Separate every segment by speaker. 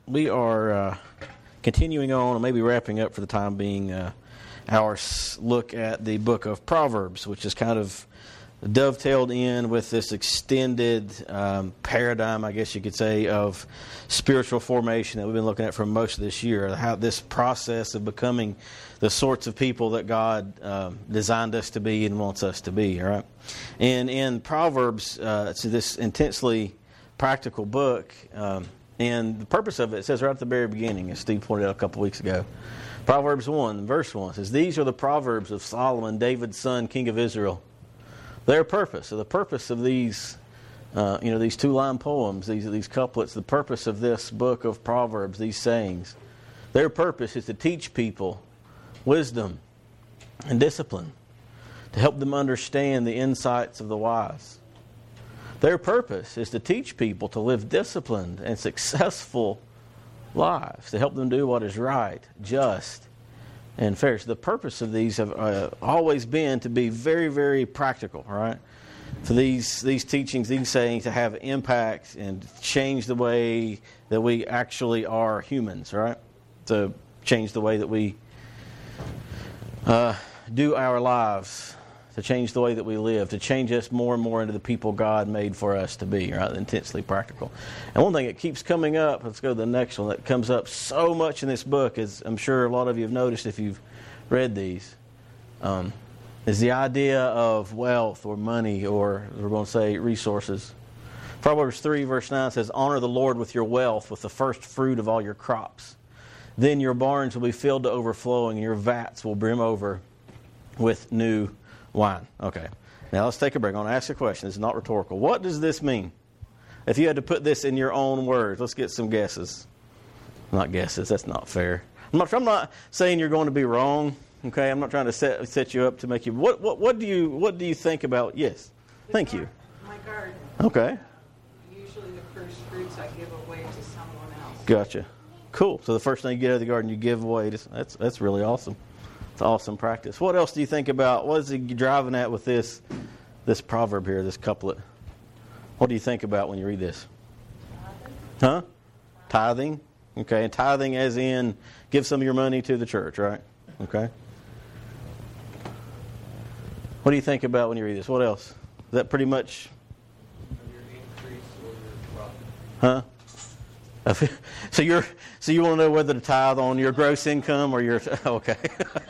Speaker 1: we are continuing on, and maybe wrapping up for the time being, our look at the book of Proverbs, which is kind of dovetailed in with this extended paradigm, I guess you could say, of spiritual formation that we've been looking at for most of this year. How this process of becoming the sorts of people that God designed us to be and wants us to be. All right, and in Proverbs, it's this intensely practical book, and the purpose of it says right at the very beginning, as Steve pointed out a couple weeks ago. Proverbs 1, verse 1 says, "These are the Proverbs of Solomon, David's son, king of Israel." Their purpose, so the purpose of these, these two-line poems, these couplets, the purpose of this book of Proverbs, these sayings, their purpose is to teach people wisdom and discipline, to help them understand the insights of the wise. Their purpose is to teach people to live disciplined and successful lives, to help them do what is right, just, and fair. So the purpose of these have always been to be very, very practical, right? For these teachings, these sayings to have impact and change the way that we actually are humans, right? To change the way that we do our lives, to change the way that we live, to change us more and more into the people God made for us to be, right? Intensely practical. And one thing that keeps coming up, let's go to the next one, that comes up so much in this book, is I'm sure a lot of you have noticed if you've read these, is the idea of wealth or money, or we're going to say resources. Proverbs 3 verse 9 says, "Honor the Lord with your wealth, with the first fruit of all your crops. Then your barns will be filled to overflowing, and your vats will brim over with new wine." Okay, now let's take a break. I want to ask a question. This is not rhetorical. What does this mean? If you had to put this in your own words, let's get some guesses. Not guesses, that's not fair. I'm not saying you're going to be wrong. Okay, I'm not trying to set you up to make you. What do you think about? Yes, thank you.
Speaker 2: My garden.
Speaker 1: Okay.
Speaker 2: Usually the first fruits I give away to someone else.
Speaker 1: Gotcha. Cool. So the first thing you get out of the garden, you give away. That's really awesome. It's awesome practice. What else do you think about? What is he driving at with this proverb here, this couplet? What do you think about when you read this? Huh? Tithing. Okay, and tithing as in give some of your money to the church, right? Okay. What do you think about when you read this? What else? Is that pretty much?
Speaker 3: Your increase or your profit.
Speaker 1: Huh? So you want to know whether to tithe on your gross income or your okay.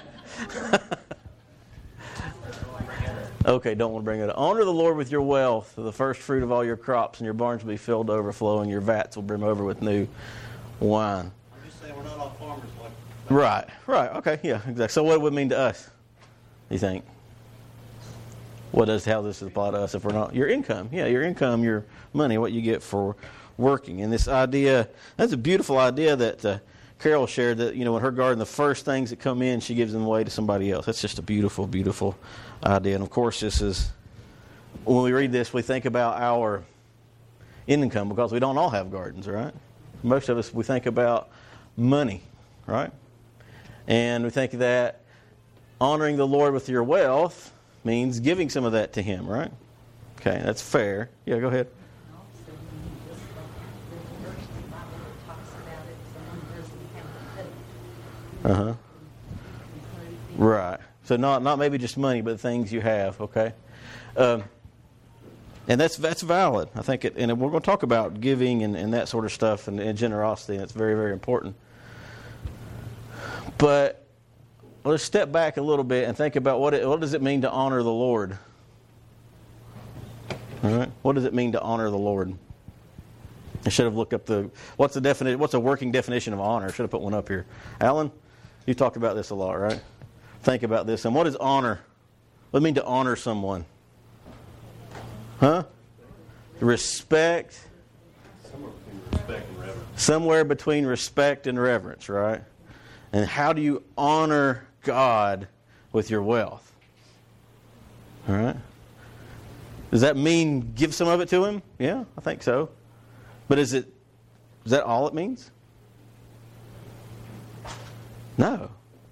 Speaker 1: Okay, don't want to bring it up. Honor the Lord with your wealth, the first fruit of all your crops, and your barns will be filled to overflowing, your vats will brim over with new wine.
Speaker 3: I'm just saying we're not all farmers like.
Speaker 1: Right. Okay, yeah, exactly. So what would it mean to us, you think? How does this apply to us if we're not? Your income. Yeah, your income, your money, what you get for working. And this idea, that's a beautiful idea that Carol shared, that, in her garden, the first things that come in, she gives them away to somebody else. That's just a beautiful, beautiful idea. And of course, this is, when we read this, we think about our income, because we don't all have gardens, right? Most of us, we think about money, right? And we think that honoring the Lord with your wealth means giving some of that to Him, right? Okay, that's fair. Yeah, go ahead. Right. So not maybe just money, but things you have. Okay. And that's valid. I think and we're going to talk about giving and that sort of stuff and generosity. And it's very, very important. But let's step back a little bit and think about what does it mean to honor the Lord? All right. What does it mean to honor the Lord? I should have looked up what's a working definition of honor? I should have put one up here. Alan, you talked about this a lot, right? Think about this. And what is honor? What does it mean to honor someone? Huh? Respect. Somewhere between respect and reverence, right? And how do you honor God with your wealth? All right. Does that mean give some of it to Him? Yeah, I think so. But is that all it means? No.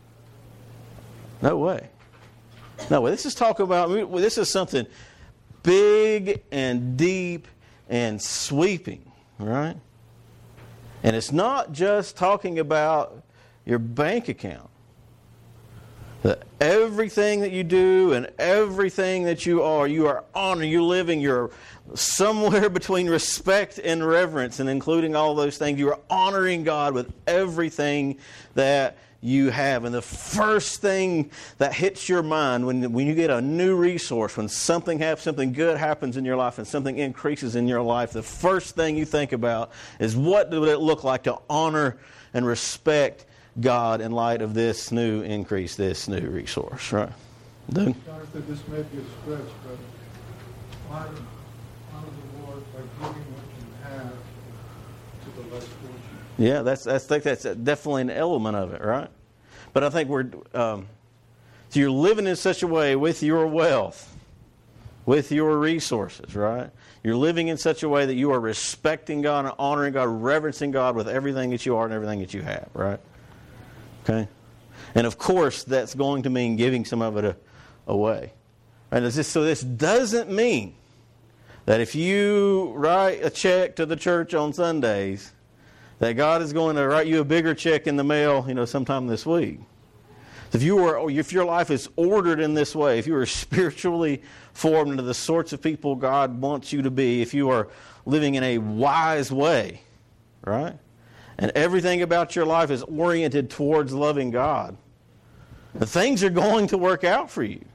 Speaker 1: No way. No way. This is something big and deep and sweeping, right? And it's not just talking about your bank account. That everything that you do and everything that you are honoring, you're living, you're somewhere between respect and reverence, and including all those things. You are honoring God with everything that you have. And the first thing that hits your mind when you get a new resource, when something happens, something good happens in your life and something increases in your life, the first thing you think about is what would it look like to honor and respect God in light of this new increase, this new resource, right? Doug?
Speaker 4: Jonathan, this may be a stretch, but honor the Lord by giving what you have to the less fortunate.
Speaker 1: Yeah, I think that's definitely an element of it, right? But I think so you're living in such a way with your wealth, with your resources, right? You're living in such a way that you are respecting God and honoring God, reverencing God with everything that you are and everything that you have, right? Okay? And of course, that's going to mean giving some of it away. And so this doesn't mean that if you write a check to the church on Sundays, that God is going to write you a bigger check in the mail, sometime this week. If your life is ordered in this way, if you are spiritually formed into the sorts of people God wants you to be, if you are living in a wise way, right? And everything about your life is oriented towards loving God, the things are going to work out for you.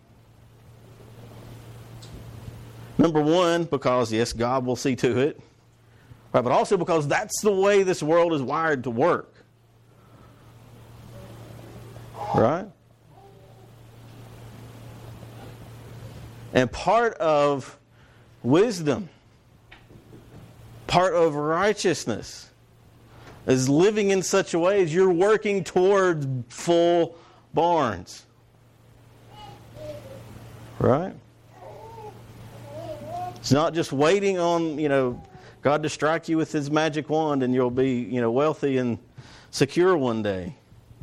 Speaker 1: Number one, because, yes, God will see to it. Right, but also because that's the way this world is wired to work. Right? And part of wisdom, part of righteousness, is living in such a way as you're working towards full barns. Right? It's not just waiting on, God to strike you with His magic wand and you'll be, wealthy and secure one day.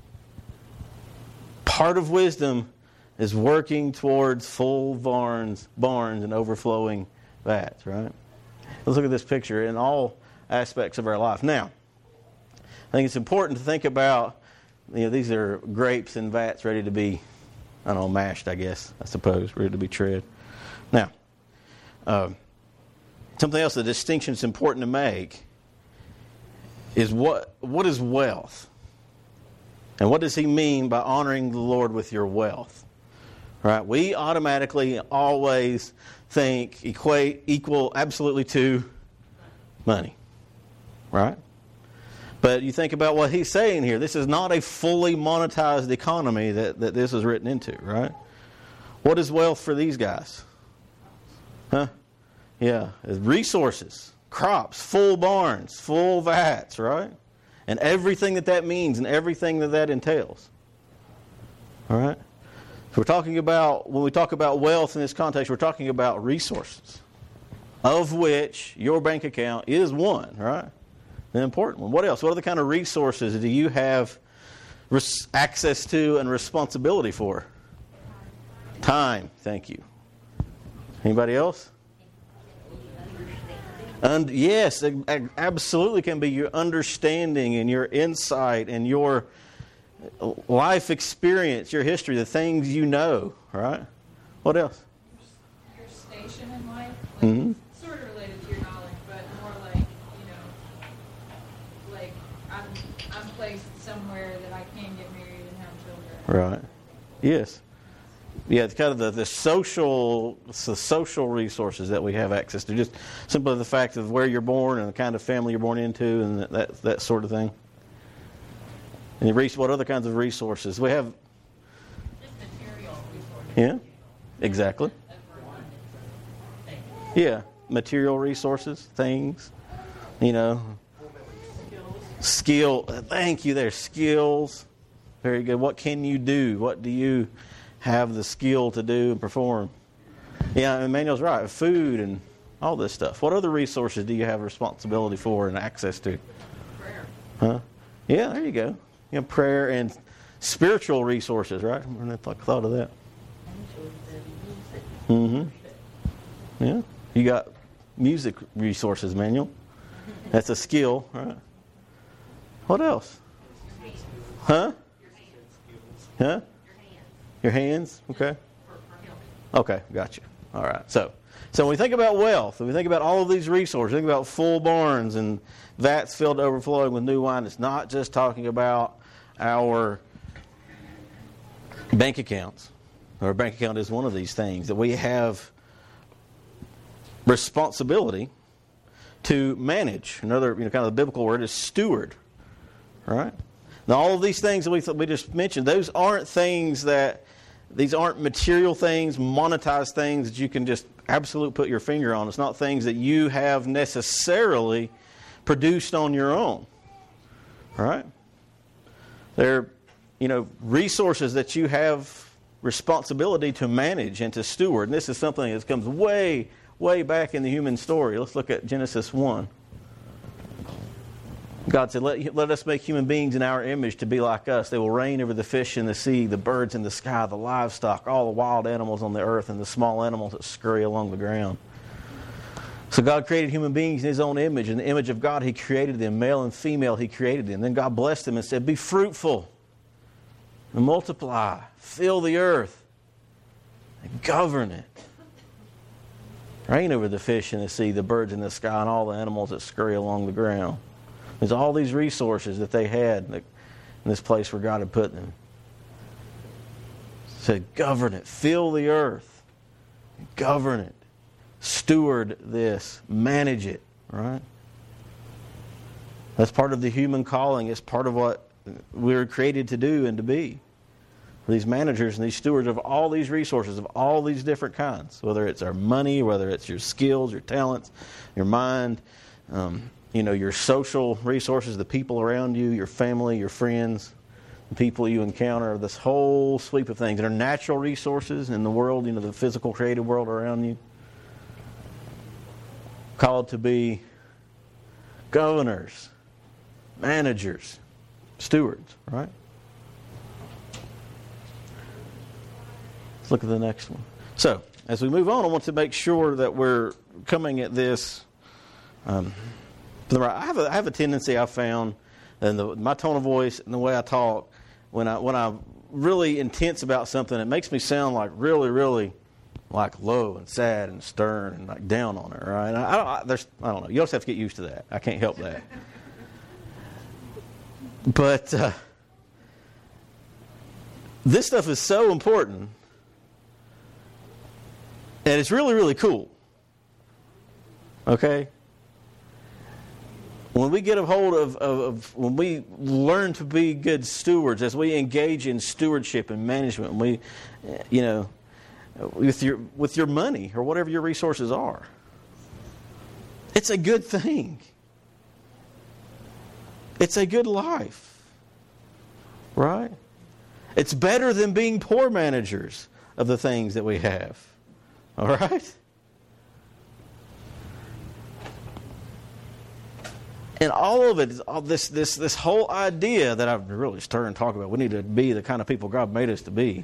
Speaker 1: Part of wisdom is working towards full barns and overflowing vats, right? Let's look at this picture in all aspects of our life. Now, I think it's important to think about, these are grapes in vats ready to be, mashed, I suppose, ready to be tread. Now, something else, the distinction is important to make is what is wealth? And what does he mean by honoring the Lord with your wealth? Right? We automatically always think equal absolutely to money. Right? But you think about what he's saying here. This is not a fully monetized economy that this is written into, right? What is wealth for these guys? Huh? Yeah, resources, crops, full barns, full vats, right? And everything that means and everything that entails. All right? So when we talk about wealth in this context, we're talking about resources, of which your bank account is one, right? An important one. What else? What other kind of resources do you have access to and responsibility for? Time. Thank you. Anybody else? And yes, it absolutely can be your understanding and your insight and your life experience, your history, the things you know, right? What else?
Speaker 2: Your station in life,
Speaker 1: Mm-hmm.
Speaker 2: sort of related to your knowledge, but more like I'm placed somewhere that I can get married and have children.
Speaker 1: Right. Yes. Yeah, it's kind of the social resources that we have access to. Just simply the fact of where you're born and the kind of family you're born into and that sort of thing. And what other kinds of resources? We have...
Speaker 2: Just material resources.
Speaker 1: Yeah, exactly. Yeah, material resources, things, Skill. Thank you there. Skills. Very good. What can you do? What do you have the skill to do and perform? Yeah, Emmanuel's right. Food and all this stuff. What other resources do you have responsibility for and access to?
Speaker 2: Prayer.
Speaker 1: Huh? Yeah, there you go. Prayer and spiritual resources, right? I never thought of that. Mm-hmm. Yeah. You got music resources, Manuel. That's a skill, right? What else? Huh? Huh? Your hands? Okay. Okay, gotcha. All right. So when we think about wealth, when we think about all of these resources, think about full barns and vats filled to overflowing with new wine, it's not just talking about our bank accounts. Our bank account is one of these things that we have responsibility to manage. Another, kind of the biblical word is steward. All right? Now, all of these things that we just mentioned, these aren't material things, monetized things that you can just absolutely put your finger on. It's not things that you have necessarily produced on your own. All right? They're, resources that you have responsibility to manage and to steward. And this is something that comes way, way back in the human story. Let's look at Genesis 1. God said, let us make human beings in our image to be like us. They will reign over the fish in the sea, the birds in the sky, the livestock, all the wild animals on the earth, and the small animals that scurry along the ground. So God created human beings in His own image. In the image of God, He created them. Male and female, He created them. Then God blessed them and said, be fruitful and multiply, fill the earth, and govern it. Reign over the fish in the sea, the birds in the sky, and all the animals that scurry along the ground. There's all these resources that they had in this place where God had put them. It said, govern it, fill the earth, govern it, steward this, manage it, right? That's part of the human calling. It's part of what we were created to do and to be. These managers and these stewards of all these resources, of all these different kinds, whether it's our money, whether it's your skills, your talents, your mind, your social resources, the people around you, your family, your friends, the people you encounter, this whole sweep of things. There are natural resources in the world, the physical, creative world around you. Called to be governors, managers, stewards, right? Let's look at the next one. So, as we move on, I want to make sure that we're coming at this. I have a tendency I've found, and my tone of voice and the way I talk, when I'm really intense about something, it makes me sound like really, really like low and sad and stern and like down on it, right? I don't know. You also have to get used to that. I can't help that. But this stuff is so important. And it's really, really cool. Okay? When we get a hold of when we learn to be good stewards, as we engage in stewardship and management, we, with your money or whatever your resources are, it's a good thing. It's a good life. Right? It's better than being poor managers of the things that we have. All right? And all of it is all this whole idea that I've really started to talk about. We need to be the kind of people God made us to be.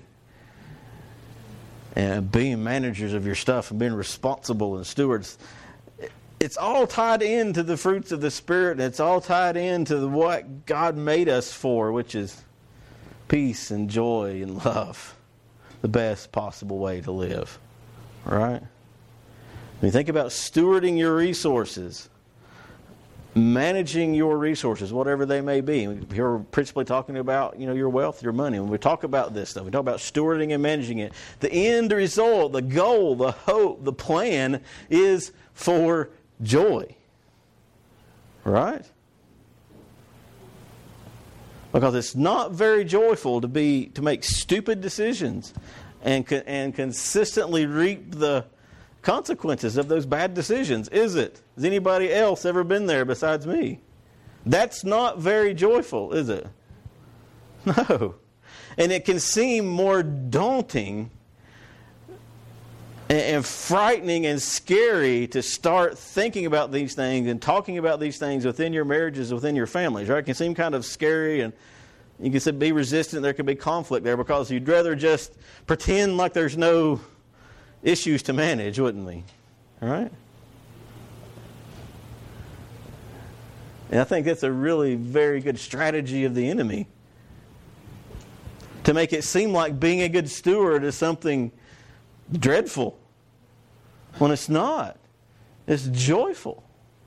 Speaker 1: And being managers of your stuff and being responsible and stewards. It's all tied into the fruits of the Spirit. And it's all tied into what God made us for, which is peace and joy and love. The best possible way to live. Right? When you think about stewarding your resources, managing your resources, whatever they may be. We're principally talking about, your wealth, your money. When we talk about this stuff, we talk about stewarding and managing it. The end result, the goal, the hope, the plan is for joy. Right? Because it's not very joyful to make stupid decisions and consistently reap the consequences of those bad decisions, is it? Has anybody else ever been there besides me? That's not very joyful, is it? No. And it can seem more daunting and frightening and scary to start thinking about these things and talking about these things within your marriages, within your families, right? It can seem kind of scary, and you can be resistant. There can be conflict there because you'd rather just pretend like there's no issues to manage, wouldn't we? All right? And I think that's a really very good strategy of the enemy, to make it seem like being a good steward is something dreadful, when it's not. It's joyful.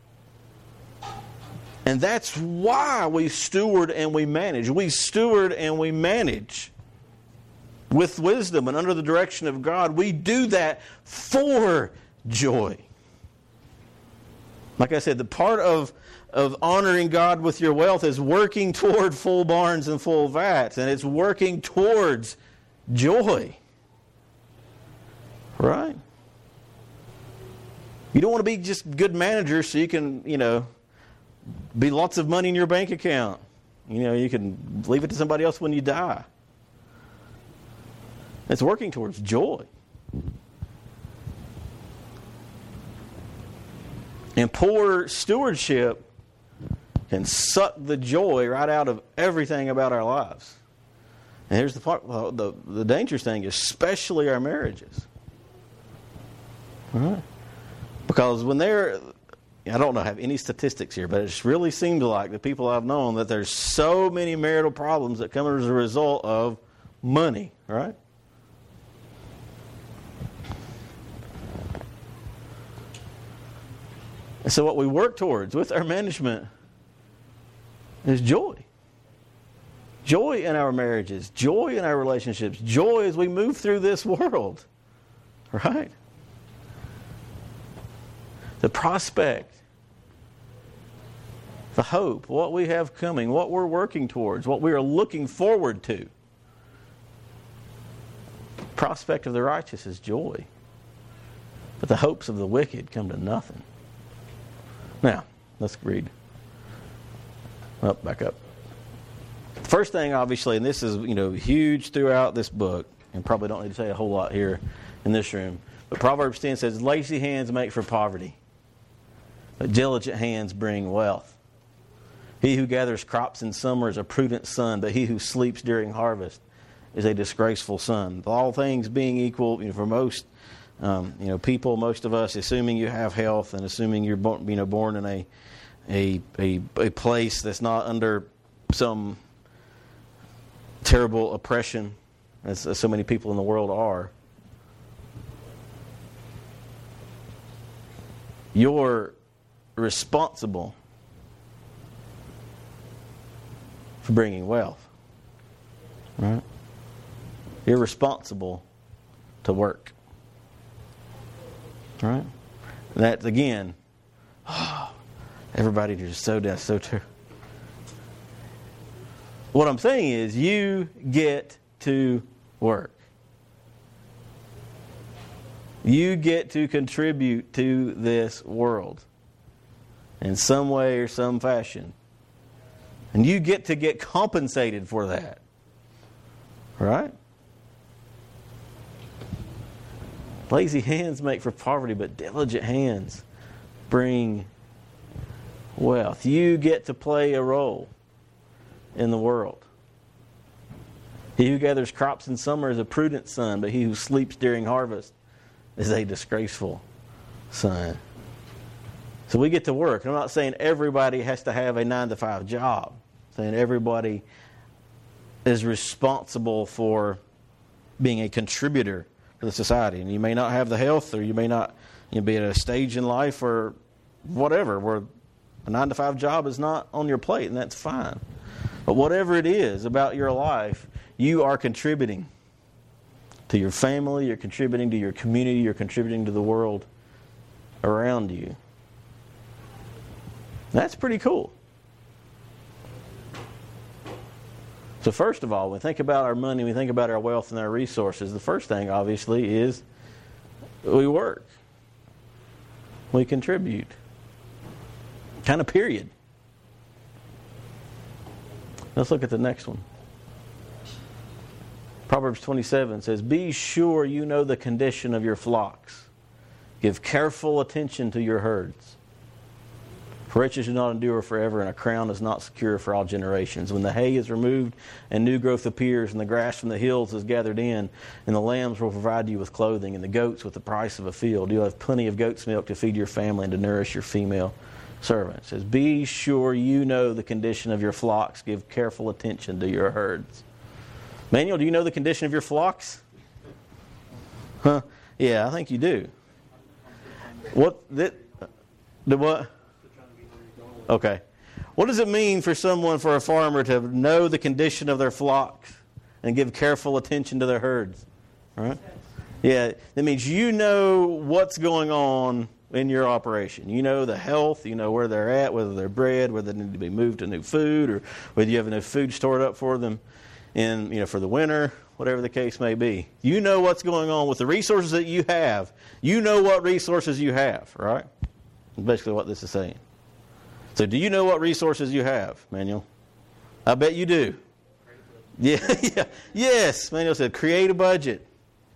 Speaker 1: And that's why we steward and we manage. We steward and we manage with wisdom and under the direction of God. We do that for joy. Like I said, the part of honoring God with your wealth is working toward full barns and full vats. And it's working towards joy. Right? You don't want to be just good managers so you can, be lots of money in your bank account. You can leave it to somebody else when you die. It's working towards joy. And poor stewardship can suck the joy right out of everything about our lives. And here's the part, the dangerous thing, especially our marriages. All right? Because when I don't know, have any statistics here, but it really seems like the people I've known that there's so many marital problems that come as a result of money, right? And so what we work towards with our management is joy. Joy in our marriages, joy in our relationships, joy as we move through this world, right? The prospect, the hope, what we have coming, what we're working towards, what we are looking forward to. The prospect of the righteous is joy. But the hopes of the wicked come to nothing. Now, let's read. Back up. First thing, obviously, and this is huge throughout this book, and probably don't need to say a whole lot here in this room, but Proverbs 10 says, lazy hands make for poverty, but diligent hands bring wealth. He who gathers crops in summer is a prudent son, but he who sleeps during harvest is a disgraceful son. All things being equal, for most people, most of us, assuming you have health and assuming you're born in a place that's not under some terrible oppression, as so many people in the world are, you're responsible for bringing wealth. Right? You're responsible to work. Right? And that, again, everybody just that's so true. What I'm saying is you get to work. You get to contribute to this world in some way or some fashion. And you get to get compensated for that. Right? Lazy hands make for poverty, but diligent hands bring wealth. You get to play a role in the world. He who gathers crops in summer is a prudent son, but he who sleeps during harvest is a disgraceful son. So we get to work. I'm not saying everybody has to have a 9-to-5 job. I'm saying everybody is responsible for being a contributor to the society. And you may not have the health, or you may not be at a stage in life or whatever where a 9-to-5 job is not on your plate, and that's fine. But whatever it is about your life, you are contributing to your family, you're contributing to your community, you're contributing to the world around you. That's pretty cool. So first of all, when we think about our money, we think about our wealth and our resources, the first thing, obviously, is we work. We contribute. Kind of period. Let's look at the next one. Proverbs 27 says, "Be sure you know the condition of your flocks. Give careful attention to your herds. For riches do not endure forever, and a crown is not secure for all generations. When the hay is removed and new growth appears, and the grass from the hills is gathered in, and the lambs will provide you with clothing, and the goats with the price of a field. You'll have plenty of goat's milk to feed your family and to nourish your female servant. It says, be sure you know the condition of your flocks. Give careful attention to your herds. Manuel, do you know the condition of your flocks? Huh? Yeah, I think you do. What? The what? Okay. What does it mean for a farmer to know the condition of their flocks and give careful attention to their herds? All right? Yeah, that means you know what's going on in your operation. You know the health, you know where they're at, whether they're bred, whether they need to be moved to new food, or whether you have enough food stored up for them for the winter, whatever the case may be. You know what's going on with the resources that you have. You know what resources you have, right? That's basically what this is saying. So do you know what resources you have, Manuel? I bet you do. Yeah. Yes, Manuel said, create a budget.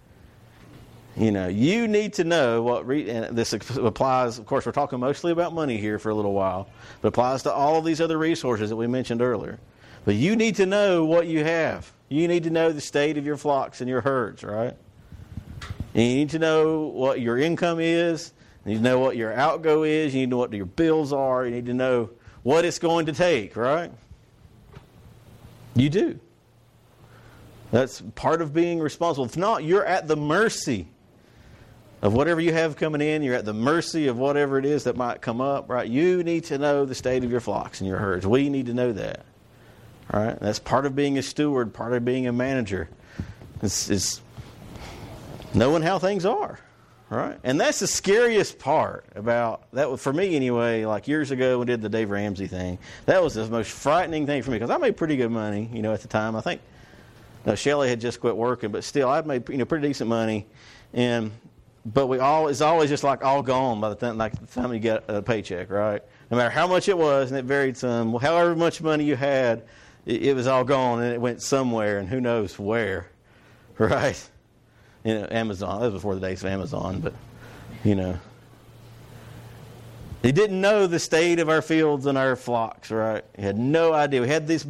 Speaker 1: You need to know what, and this applies, of course, we're talking mostly about money here for a little while, but applies to all of these other resources that we mentioned earlier. But you need to know what you have. You need to know the state of your flocks and your herds, right? And you need to know what your income is. You need to know what your outgo is. You need to know what your bills are. You need to know what it's going to take, right? You do. That's part of being responsible. If not, you're at the mercy of whatever you have coming in. You're at the mercy of whatever it is that might come up, right? You need to know the state of your flocks and your herds. We need to know that. All right? That's part of being a steward, part of being a manager. It's knowing how things are. Right? And that's the scariest part about that. For me, anyway, like years ago when we did the Dave Ramsey thing, that was the most frightening thing for me because I made pretty good money, at the time. I think Shelley had just quit working, but still, I'd made pretty decent money, but it's always just like all gone by the time you get a paycheck, right? No matter how much it was, and it varied some. However much money you had, it was all gone, and it went somewhere, and who knows where, right? Amazon. That was before the days of Amazon, but they didn't know the state of our fields and our flocks, right? He had no idea. We had these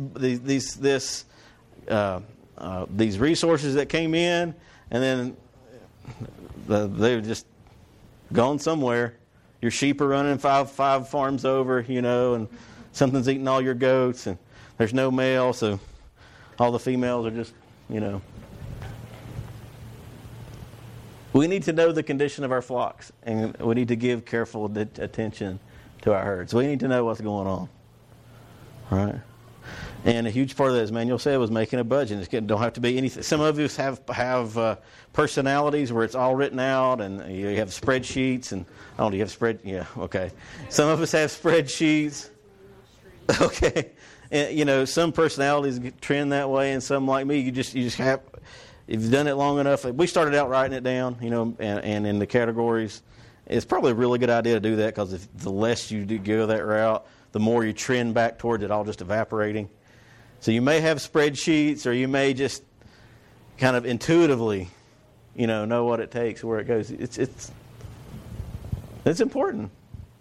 Speaker 1: resources that came in, and then they were just gone somewhere. Your sheep are running five farms over, and something's eating all your goats, and there's no male, so all the females are just, We need to know the condition of our flocks, and we need to give careful attention to our herds. We need to know what's going on, right? And a huge part of that, as Manuel said, was making a budget. It don't have to be anything. Some of us have personalities where it's all written out, and you have spreadsheets. And do you have Yeah, okay. Some of us have spreadsheets. Okay, and some personalities trend that way, and some like me, you just have. If you've done it long enough, we started out writing it down, and in the categories. It's probably a really good idea to do that because the less you do go that route, the more you trend back towards it all just evaporating. So you may have spreadsheets, or you may just kind of intuitively, know what it takes, where it goes. It's important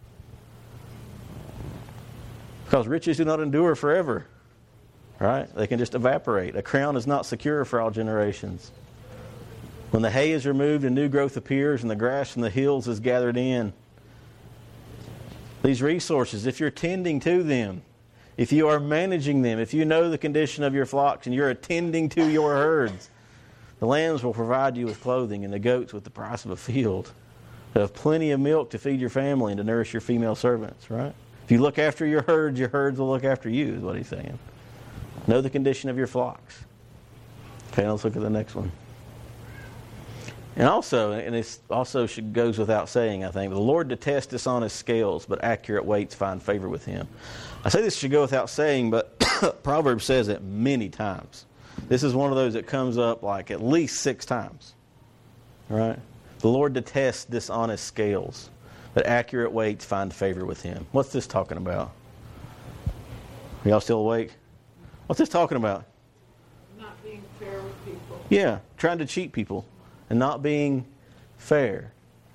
Speaker 1: because riches do not endure forever. Right? They can just evaporate. A crown is not secure for all generations. When the hay is removed and new growth appears and the grass from the hills is gathered in. These resources, if you're tending to them, if you are managing them, if you know the condition of your flocks and you're attending to your herds, the lambs will provide you with clothing and the goats with the price of a field. You'll have plenty of milk to feed your family and to nourish your female servants, right? If you look after your herds will look after you, is what he's saying. Know the condition of your flocks. Okay, let's look at the next one. And it also goes without saying, I think, the Lord detests dishonest scales, but accurate weights find favor with him. I say this should go without saying, but Proverbs says it many times. This is one of those that comes up like at least 6 times. Right? The Lord detests dishonest scales, but accurate weights find favor with him. What's this talking about? Are y'all still awake? What's this talking about?
Speaker 2: Not being fair with people.
Speaker 1: Yeah, trying to cheat people and not being fair.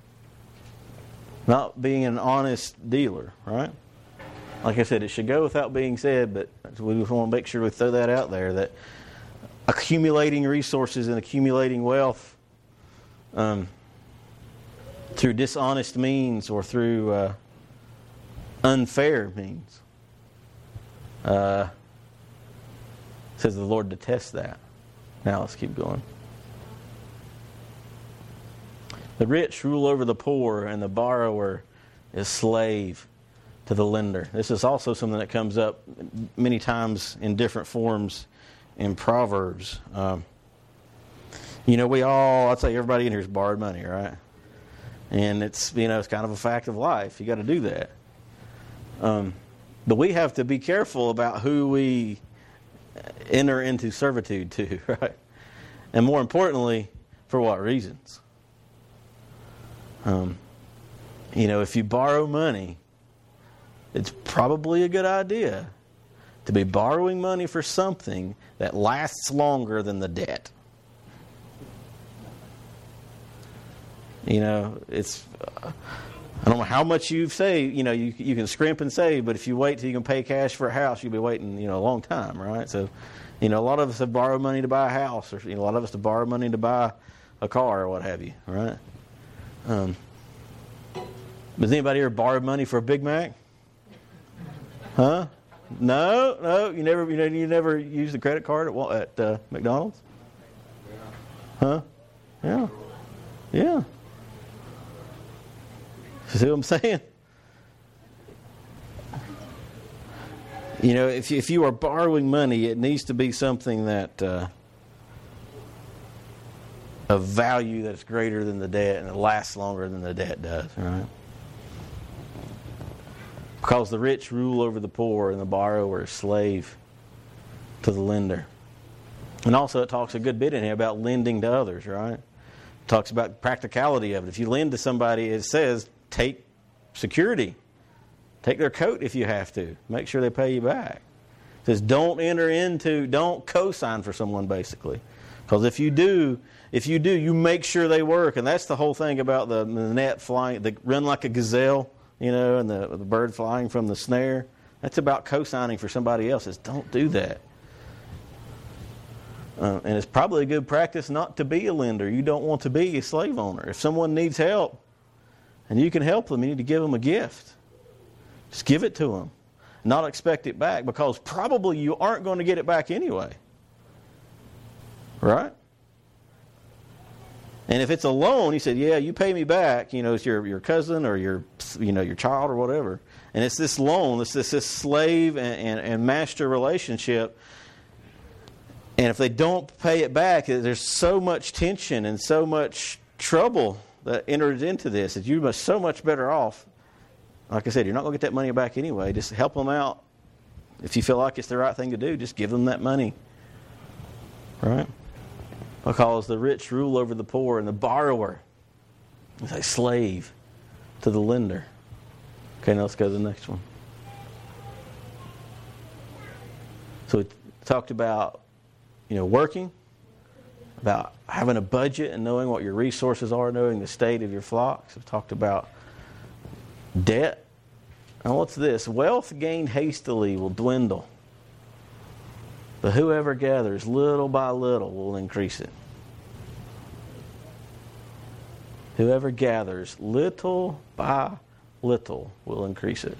Speaker 1: Not being an honest dealer, right? Like I said, it should go without being said, but we just want to make sure we throw that out there, that accumulating resources and accumulating wealth through dishonest means or through unfair means. Says the Lord detests that. Now let's keep going. The rich rule over the poor, and the borrower is slave to the lender. This is also something that comes up many times in different forms in Proverbs. I'd say everybody in here has borrowed money, right? And it's kind of a fact of life. You got to do that. But we have to be careful about who we enter into servitude to, right? And more importantly, for what reasons? If you borrow money, it's probably a good idea to be borrowing money for something that lasts longer than the debt. It's I don't know how much you've saved. You can scrimp and save, but if you wait till you can pay cash for a house, you'll be waiting, a long time, right? So, a lot of us have borrowed money to buy a house, or a lot of us have borrowed money to buy a car or what have you, right? Has anybody ever borrowed money for a Big Mac? Huh? No. You never used the credit card at McDonald's? Huh? Yeah. See what I'm saying? If you are borrowing money, it needs to be something that of value that's greater than the debt and it lasts longer than the debt does, right? Because the rich rule over the poor and the borrower is slave to the lender. And also it talks a good bit in here about lending to others, right? It talks about the practicality of it. If you lend to somebody, it says take security. Take their coat if you have to. Make sure they pay you back. It says don't co-sign for someone, basically. Because if you do, you make sure they work. And that's the whole thing about the net flying, the run like a gazelle, and the bird flying from the snare. That's about co-signing for somebody else. It's don't do that. And it's probably a good practice not to be a lender. You don't want to be a slave owner. If someone needs help and you can help them, you need to give them a gift. Just give it to them. Not expect it back, because probably you aren't going to get it back anyway. Right? And if it's a loan, he said, yeah, you pay me back, it's your cousin or your child or whatever. And it's this loan, it's this slave and master relationship. And if they don't pay it back, there's so much tension and so much trouble that enters into this that you are so much better off. Like I said, you're not going to get that money back anyway. Just help them out. If you feel like it's the right thing to do, just give them that money. Right? Because the rich rule over the poor, and the borrower is a slave to the lender. Okay, now let's go to the next one. So we talked about, working, about having a budget and knowing what your resources are, knowing the state of your flocks. We've talked about debt. And what's this? Wealth gained hastily will dwindle, but whoever gathers little by little will increase it. Whoever gathers little by little will increase it.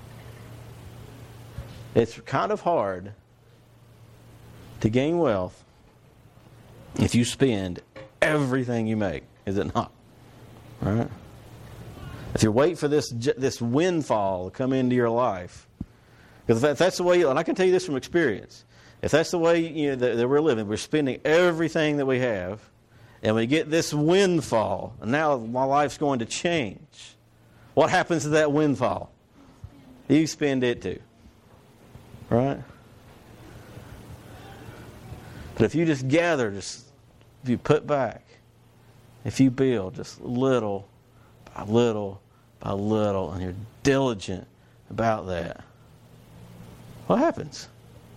Speaker 1: It's kind of hard to gain wealth if you spend everything you make, is it not? Right? If you wait for this windfall to come into your life, because if that's the way, and I can tell you this from experience, if that's the way that we're living, we're spending everything that we have, and we get this windfall, and now my life's going to change. What happens to that windfall? You spend it too. Right? But if you just gather, if you put back, if you build just little by little by little, and you're diligent about that, what happens?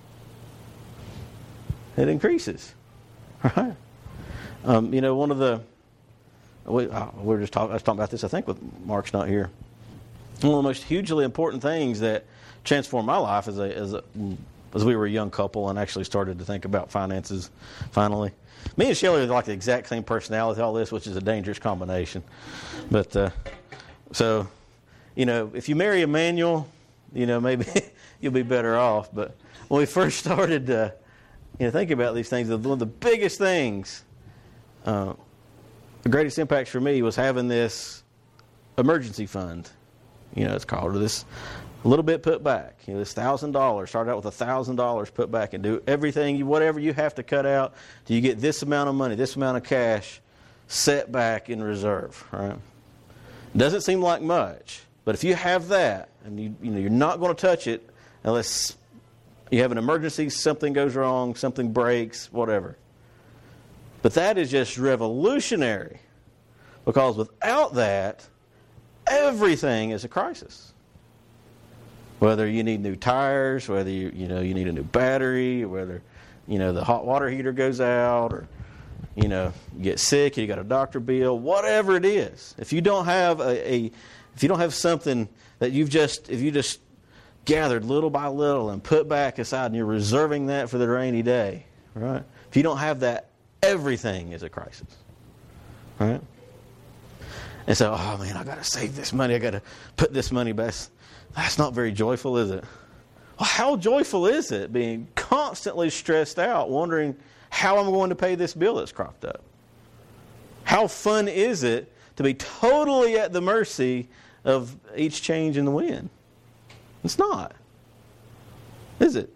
Speaker 1: It increases. Right? One of the I was talking about this, I think, with Mark's not here. One of the most hugely important things that transformed my life as we were a young couple and actually started to think about finances finally. Me and Shelley are like the exact same personality, all this, which is a dangerous combination. But, if you marry a manual, maybe you'll be better off. But when we first started, thinking about these things, one of the biggest things, the greatest impacts for me was having this emergency fund. It's called this. A little bit put back. This $1,000. Start out with $1,000 put back and do everything, whatever you have to cut out till you get this amount of money, this amount of cash set back in reserve. Right? Doesn't seem like much, but if you have that and you're not going to touch it unless you have an emergency, something goes wrong, something breaks, whatever. But that is just revolutionary, because without that, everything is a crisis. Whether you need new tires, whether you need a new battery, whether the hot water heater goes out, or you get sick, you got a doctor bill, whatever it is. If you don't have if you don't have something that if you just gathered little by little and put back aside, and you're reserving that for the rainy day, right? If you don't have that, everything is a crisis, right? And so, oh man, I got to save this money. I got to put this money back. That's not very joyful, is it? Well, how joyful is it being constantly stressed out, wondering how I'm going to pay this bill that's cropped up? How fun is it to be totally at the mercy of each change in the wind? It's not. Is it?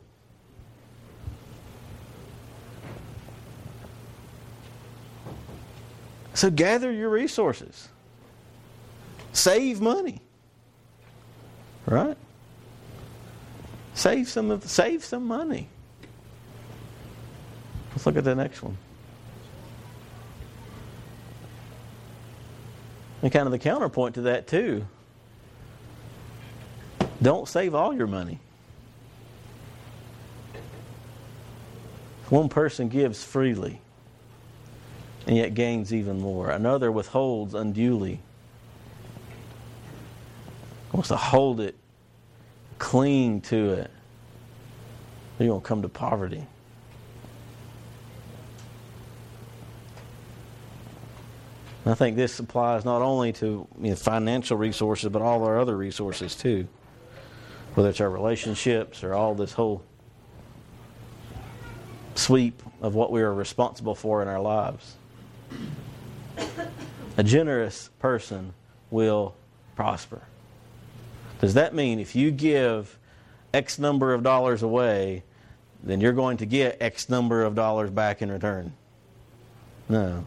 Speaker 1: So gather your resources. Save money. Right? Save some money. Let's look at the next one. And kind of the counterpoint to that too. Don't save all your money. One person gives freely and yet gains even more. Another withholds unduly. Wants to hold it, cling to it. You're going to come to poverty. And I think this applies not only to financial resources, but all our other resources too. Whether it's our relationships or all this whole sweep of what we are responsible for in our lives. A generous person will prosper. Does that mean if you give X number of dollars away, then you're going to get X number of dollars back in return? No.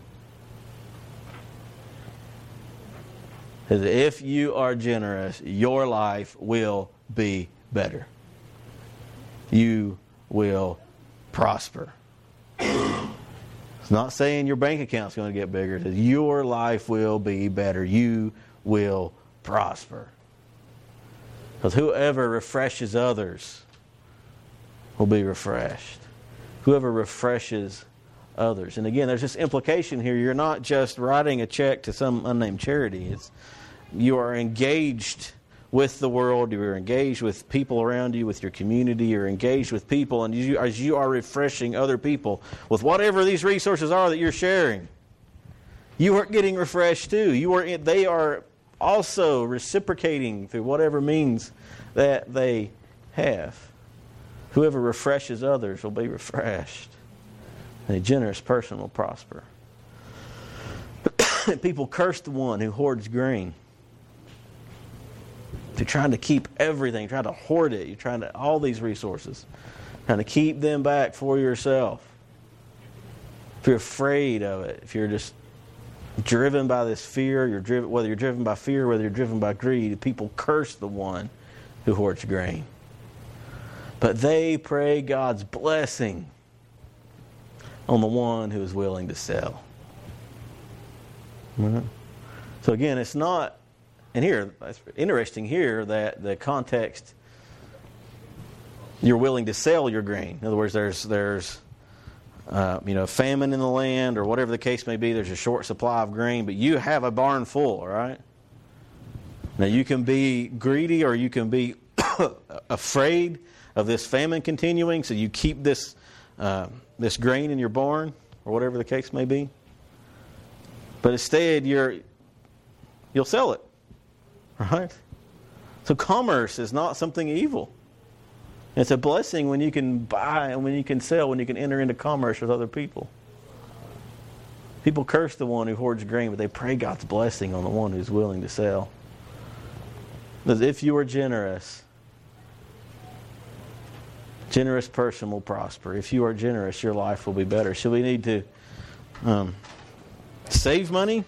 Speaker 1: If you are generous, your life will be better. You will prosper. It's not saying your bank account's going to get bigger. It says your life will be better. You will prosper. Because whoever refreshes others will be refreshed. Whoever refreshes others. And again, there's this implication here. You're not just writing a check to some unnamed charity. You are engaged with the world. You are engaged with people around you, with your community. You're engaged with people. And as you are refreshing other people with whatever these resources are that you're sharing, you are getting refreshed too. They are also reciprocating through whatever means that they have. Whoever refreshes others will be refreshed. And a generous person will prosper. People curse the one who hoards grain. You're trying to keep everything, trying to hoard it. You're trying to, all these resources, trying to keep them back for yourself. If you're afraid of it, if you're just driven by this fear, whether you're driven by fear, whether you're driven by greed, people curse the one who hoards grain. But they pray God's blessing on the one who is willing to sell. Mm-hmm. So again, it's not, and here, it's interesting here that the context, you're willing to sell your grain. In other words, there's famine in the land or whatever the case may be. There's a short supply of grain, but you have a barn full, right? Now you can be greedy or you can be afraid of this famine continuing, so you keep this grain in your barn or whatever the case may be. But instead, you'll sell it, right? So commerce is not something evil. It's a blessing when you can buy and when you can sell, when you can enter into commerce with other people. People curse the one who hoards grain, but they pray God's blessing on the one who's willing to sell. Because if you are generous person will prosper. If you are generous, your life will be better. So we need to save money.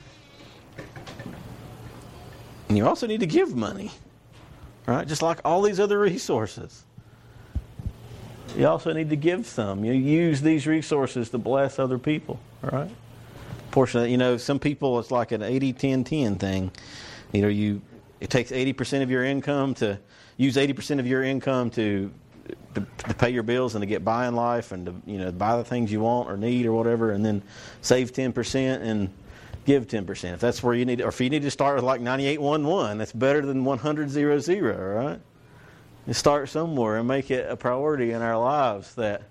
Speaker 1: And you also need to give money. Right? Just like all these other resources. You also need to give some. You use these resources to bless other people. All right? Fortunately, some people, it's like an 80-10-10 thing. It takes 80% of your income to use 80% of your income to pay your bills and to get by in life and to buy the things you want or need or whatever, and then save 10% and give 10%. If that's where you need, or if you need to start with like 98-1-1, that's better than 100-0-0, right? You start somewhere and make it a priority in our lives, that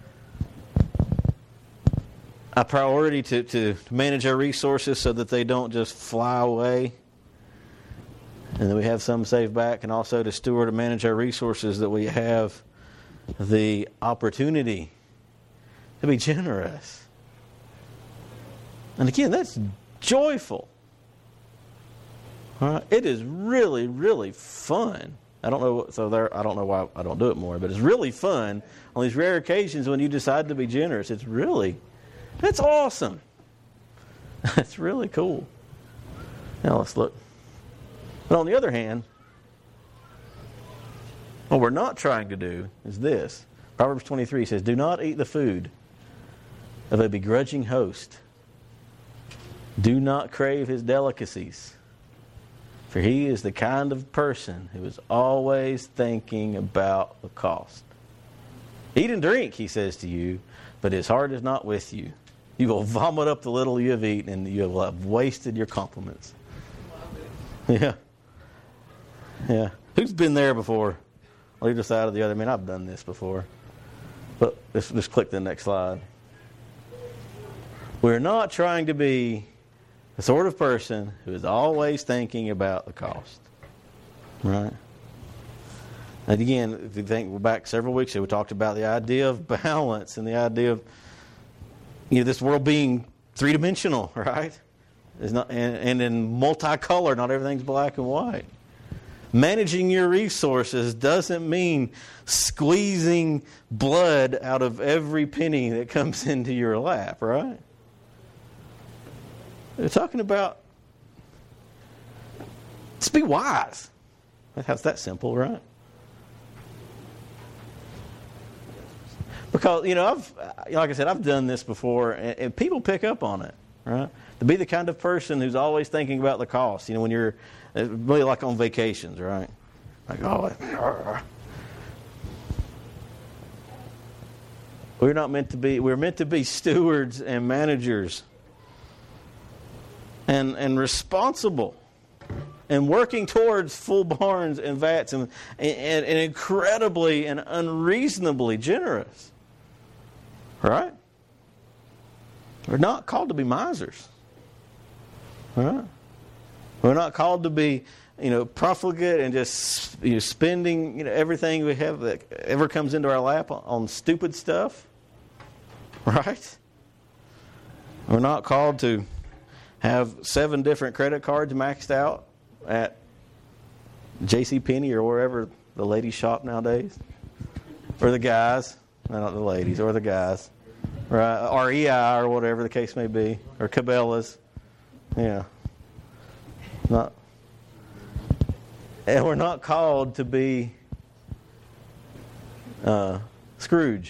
Speaker 1: a priority to manage our resources so that they don't just fly away, and that we have some saved back, and also to steward and manage our resources, that we have the opportunity to be generous. And again, that's joyful. All right? It is really, really fun. I don't know why I don't do it more, but it's really fun on these rare occasions when you decide to be generous. That's awesome. That's really cool. Now let's look. But on the other hand, what we're not trying to do is this. Proverbs 23 says, "Do not eat the food of a begrudging host. Do not crave his delicacies. For he is the kind of person who is always thinking about the cost. Eat and drink," he says to you, "but his heart is not with you. You will vomit up the little you have eaten, and you will have wasted your compliments." Yeah. Yeah. Who's been there before? On either side or the other. I mean, I've done this before. But let's just click the next slide. We're not trying to be the sort of person who is always thinking about the cost. Right? And again, if you think back several weeks ago, we talked about the idea of balance and the idea of this world being three-dimensional, right? It's not, and in multicolor, not everything's black and white. Managing your resources doesn't mean squeezing blood out of every penny that comes into your lap, right? They're talking about, just be wise. How's that simple, right? Because, like I said, I've done this before, and people pick up on it, right? To be the kind of person who's always thinking about the cost. When you're really like on vacations, right? Like, we're meant to be stewards and managers and responsible and working towards full barns and vats and incredibly and unreasonably generous. Right? We're not called to be misers. Right? We're not called to be, profligate and just spending everything we have that ever comes into our lap on stupid stuff. Right? We're not called to have 7 different credit cards maxed out at JCPenney or wherever the ladies shop nowadays. Or the guys. Not the ladies, or the guys. Right? REI or whatever the case may be. Or Cabela's. Yeah. And we're not called to be Scrooge.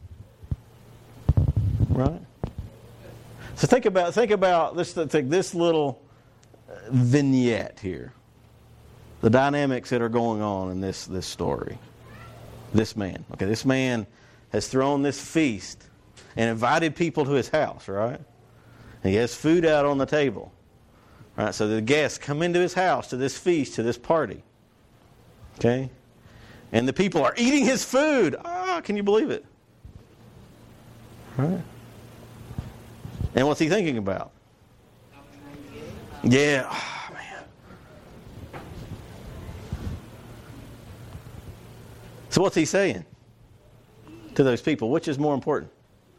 Speaker 1: Right? So think about this little vignette here. The dynamics that are going on in this story. This man. Okay, this man has thrown this feast and invited people to his house, right? And he has food out on the table. Right? So the guests come into his house to this feast, to this party. Okay? And the people are eating his food. Can you believe it? Right? And what's he thinking about? Yeah. Man. So what's he saying to those people? Which is more important?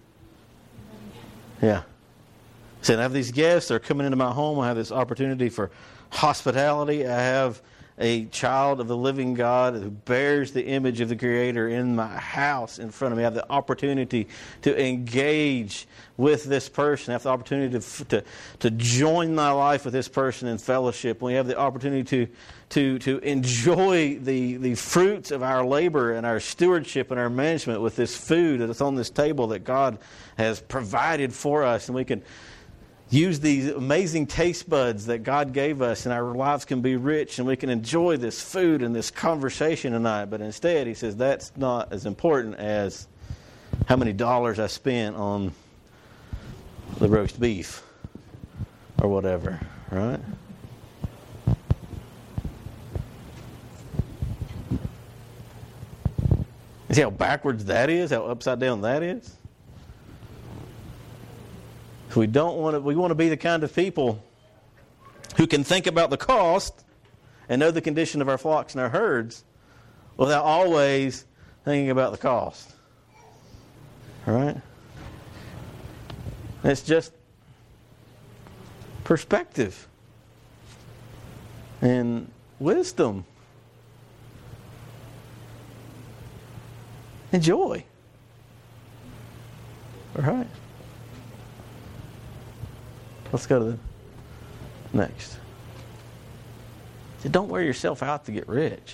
Speaker 1: Yeah. He said, I have these guests. They're coming into my home. I have this opportunity for hospitality. I have a child of the living God who bears the image of the Creator in my house in front of me. I have the opportunity to engage with this person. I have the opportunity to join my life with this person in fellowship. We have the opportunity to enjoy the fruits of our labor and our stewardship and our management with this food that's on this table that God has provided for us. And we can use these amazing taste buds that God gave us, and our lives can be rich, and we can enjoy this food and this conversation tonight. But instead, he says, that's not as important as how many dollars I spent on the roast beef or whatever, right? You see how backwards that is? How upside down that is? We want to be the kind of people who can think about the cost and know the condition of our flocks and our herds without always thinking about the cost. All right? It's just perspective and wisdom and joy. All right? Let's go to the next. So don't wear yourself out to get rich.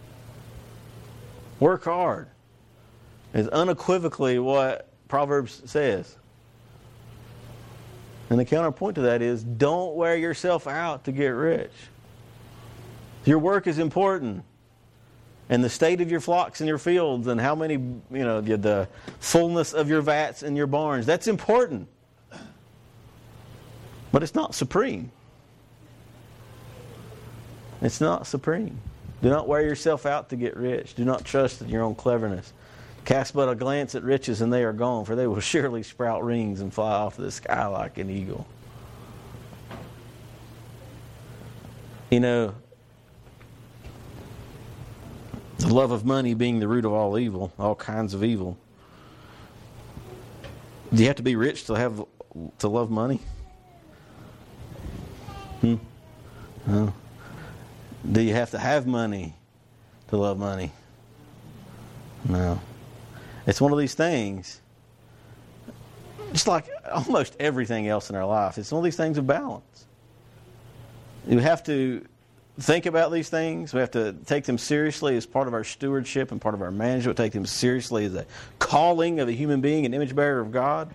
Speaker 1: Work hard is unequivocally what Proverbs says. And the counterpoint to that is don't wear yourself out to get rich. Your work is important. And the state of your flocks and your fields and how many, the fullness of your vats and your barns, that's important. But it's not supreme. It's not supreme. Do not wear yourself out to get rich. Do not trust in your own cleverness. Cast but a glance at riches and they are gone, for they will surely sprout wings and fly off the sky like an eagle. The love of money being the root of all evil, all kinds of evil. Do you have to be rich to love money? No. Do you have to have money to love money? No. It's one of these things, just like almost everything else in our life, it's one of these things of balance. You have to think about these things. We have to take them seriously as part of our stewardship and part of our management. Take them seriously as a calling of a human being, an image bearer of God.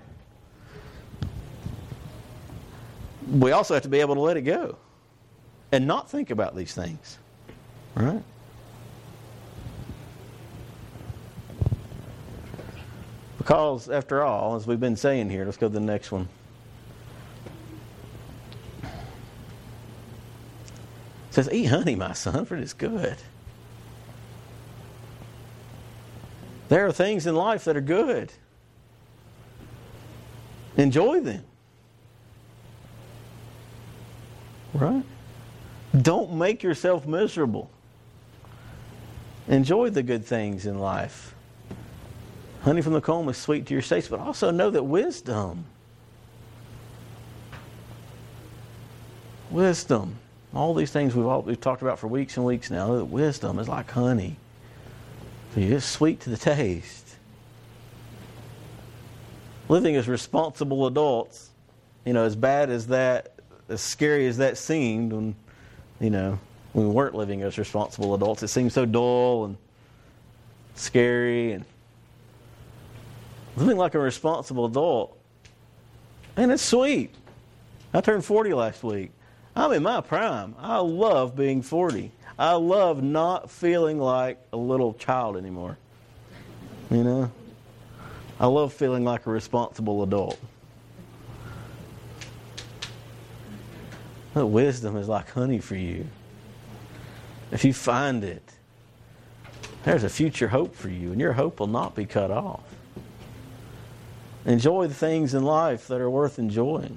Speaker 1: We also have to be able to let it go and not think about these things. Right? Because, after all, as we've been saying here, let's go to the next one. It says, eat honey, my son, for it is good. There are things in life that are good. Enjoy them. Right? Don't make yourself miserable. Enjoy the good things in life. Honey from the comb is sweet to your taste, but also know that wisdom, all these things we've talked about for weeks and weeks now, that wisdom is like honey. It's sweet to the taste. Living as responsible adults, as bad as that, as scary as that seemed when we weren't living as responsible adults, it seemed so dull and scary. And living like a responsible adult, and it's sweet. I turned 40 last week. I'm in my prime. I love being 40. I love not feeling like a little child anymore. I love feeling like a responsible adult. That wisdom is like honey for you. If you find it, there's a future hope for you, and your hope will not be cut off. Enjoy the things in life that are worth enjoying.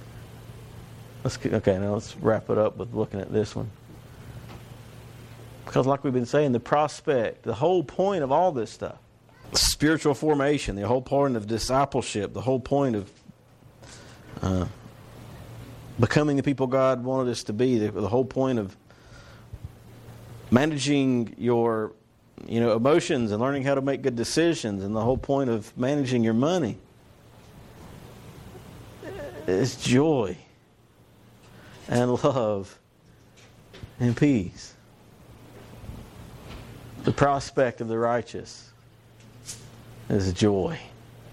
Speaker 1: Now let's wrap it up with looking at this one. Because like we've been saying, the prospect, the whole point of all this stuff, spiritual formation, the whole point of discipleship, the whole point of becoming the people God wanted us to be, the whole point of managing your emotions and learning how to make good decisions, and the whole point of managing your money is joy and love and peace. The prospect of the righteous is joy.